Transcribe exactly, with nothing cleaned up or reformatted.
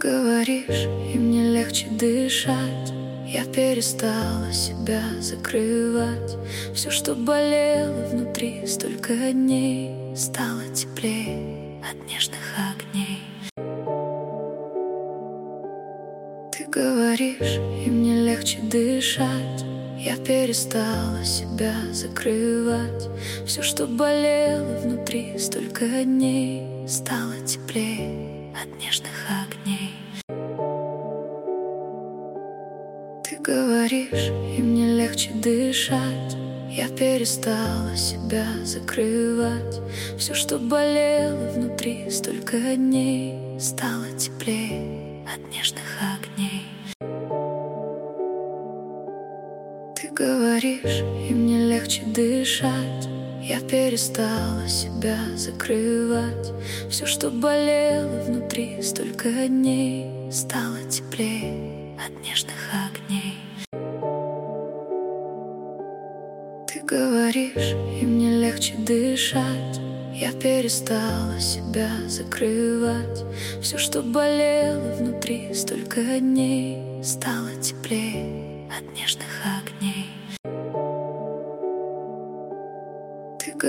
говоришь, и мне легче дышать. Я перестала себя закрывать. Все, что болело внутри столько дней, стало теплее от нежных огней. Ты говоришь, и мне легче дышать. Я перестала себя закрывать. Все, что болело внутри столько дней, стало теплее от нежных огней. Ты говоришь, и мне легче дышать. Я перестала себя закрывать. Все, что болело внутри столько дней, стало теплее от нежных огней. Ты говоришь, и мне легче дышать. Я перестала себя закрывать. Все, что болело внутри столько дней, стало теплее от нежных огней. Ты говоришь, и мне легче дышать. Я перестала себя закрывать. Все, что болело внутри столько дней, стало теплее от нежных огней.